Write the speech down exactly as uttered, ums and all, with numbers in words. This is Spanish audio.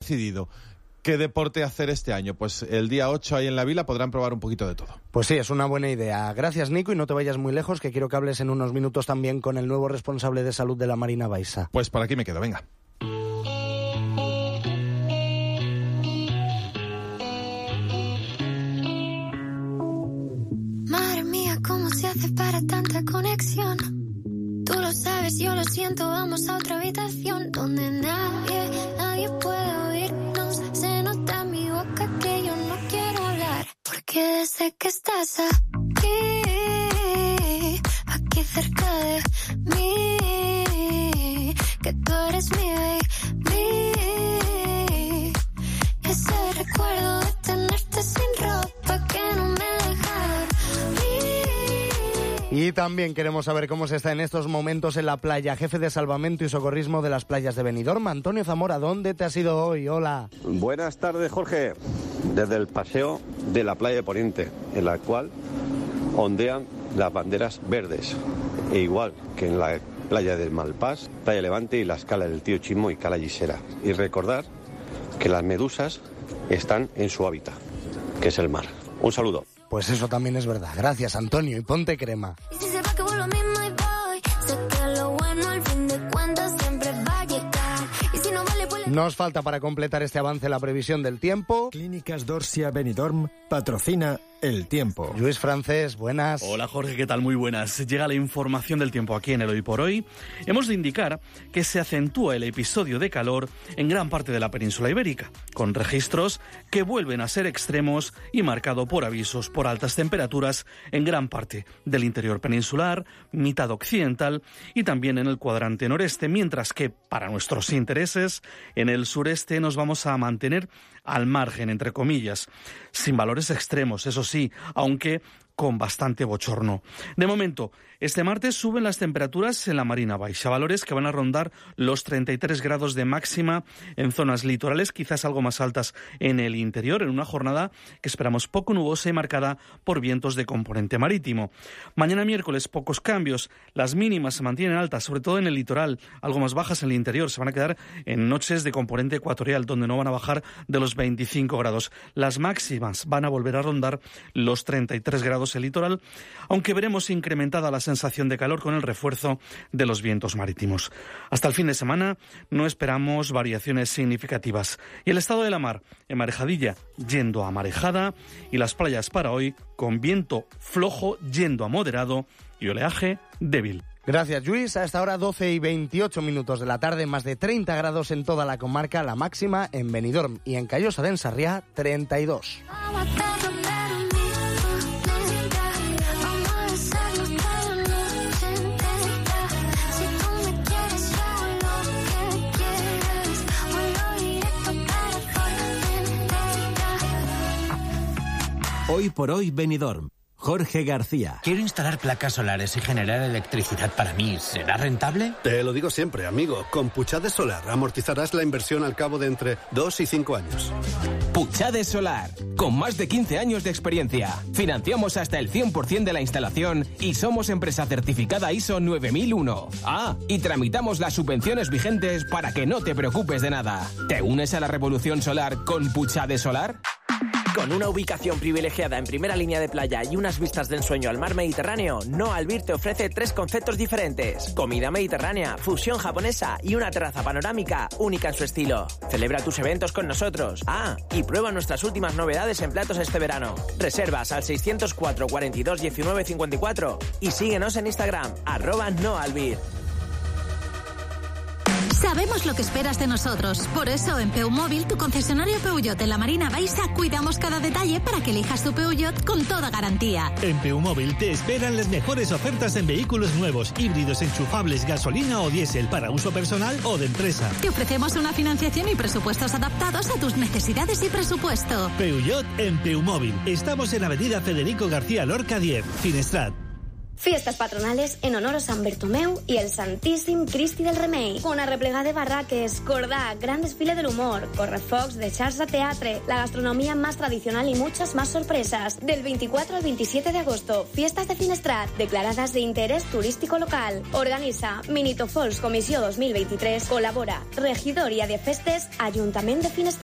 decidido qué deporte hacer este año, pues el día ocho ahí en la Vila podrán probar un poquito de todo. Pues sí, es una buena idea. Gracias, Nico, y no te vayas muy lejos, que quiero que hables en unos minutos también con el nuevo responsable de salud de la Marina Baixa. Pues por aquí me quedo, venga. Madre mía, ¿cómo se hace para tanta conexión? Tú lo sabes, yo lo siento, vamos a otra habitación donde nadie, nadie puede oírnos. Se nota en mi boca que yo no quiero hablar, porque desde que estás aquí, aquí cerca de mí, que tú eres mi baby, ese recuerdo de tenerte sin ropa que no me deja. Y también queremos saber cómo se está en estos momentos en la playa. Jefe de Salvamento y Socorrismo de las playas de Benidorm, Antonio Zamora, ¿dónde te has ido hoy? Hola. Buenas tardes, Jorge. Desde el paseo de la playa de Poniente, en la cual ondean las banderas verdes. E igual que en la playa del Malpás, playa Levante y las calas del Tío Chimo y Cala Gisera. Y recordar que las medusas están en su hábitat, que es el mar. Un saludo. Pues eso también es verdad. Gracias, Antonio, y ponte crema. Nos falta para completar este avance la previsión del tiempo. Clínicas Dorsia Benidorm patrocina el tiempo. Luis Francés, buenas. Hola Jorge, ¿qué tal? Muy buenas. Llega la información del tiempo aquí en el Hoy por Hoy. Hemos de indicar que se acentúa el episodio de calor en gran parte de la península ibérica, con registros que vuelven a ser extremos y marcado por avisos por altas temperaturas en gran parte del interior peninsular, mitad occidental y también en el cuadrante noreste, mientras que, para nuestros intereses, en el sureste nos vamos a mantener al margen, entre comillas, sin valores extremos, eso sí, aunque con bastante bochorno. De momento, este martes suben las temperaturas en la Marina Baixa, valores que van a rondar los treinta y tres grados de máxima en zonas litorales, quizás algo más altas en el interior, en una jornada que esperamos poco nubosa y marcada por vientos de componente marítimo. Mañana miércoles, pocos cambios. Las mínimas se mantienen altas, sobre todo en el litoral, algo más bajas en el interior. Se van a quedar en noches de componente ecuatorial, donde no van a bajar de los veinticinco grados. Las máximas van a volver a rondar los treinta y tres grados el litoral, aunque veremos incrementada la sensación de calor con el refuerzo de los vientos marítimos. Hasta el fin de semana no esperamos variaciones significativas. Y el estado de la mar, en marejadilla yendo a marejada, y las playas para hoy con viento flojo yendo a moderado y oleaje débil. Gracias, Luis. A esta hora doce y veintiocho minutos de la tarde, más de treinta grados en toda la comarca, la máxima en Benidorm y en Callosa de Ensarriá, treinta y dos. Hoy por hoy Benidorm. Jorge García. Quiero instalar placas solares y generar electricidad para mí. ¿Será rentable? Te lo digo siempre, amigo. Con Puchades Solar amortizarás la inversión al cabo de entre dos y cinco años. Puchades Solar. Con más de quince años de experiencia. Financiamos hasta el cien por ciento de la instalación y somos empresa certificada I S O nueve mil uno. Ah, y tramitamos las subvenciones vigentes para que no te preocupes de nada. ¿Te unes a la revolución solar con Puchades Solar? Con una ubicación privilegiada en primera línea de playa y unas vistas de ensueño al mar Mediterráneo, No Albir te ofrece tres conceptos diferentes. Comida mediterránea, fusión japonesa y una terraza panorámica única en su estilo. Celebra tus eventos con nosotros. Ah, y prueba nuestras últimas novedades en platos este verano. Reservas al seiscientos cuatro, cuarenta y dos, diecinueve, cincuenta y cuatro y síguenos en Instagram, arroba No Albir. Sabemos lo que esperas de nosotros. Por eso, en Peumóvil, tu concesionario Peugeot de la Marina Baixa, cuidamos cada detalle para que elijas tu Peugeot con toda garantía. En Peumóvil te esperan las mejores ofertas en vehículos nuevos, híbridos, enchufables, gasolina o diésel para uso personal o de empresa. Te ofrecemos una financiación y presupuestos adaptados a tus necesidades y presupuesto. Peugeot en Peumóvil. Estamos en Avenida Federico García Lorca diez, Finestrat. Fiestas patronales en honor a Sant Bartomeu i el Santíssim Cristi del Remei. Una replega de barraques, cordà, gran desfile del humor, correfocs de charts de teatre, la gastronomía más tradicional y muchas más sorpresas. Del veinticuatro al veintisiete de agosto, fiestas de Finestrat, declaradas de interés turístico local. Organiza Minitofols Comissió dos mil veintitrés. Colabora Regidoria de Festes, Ayuntament de Finestrat.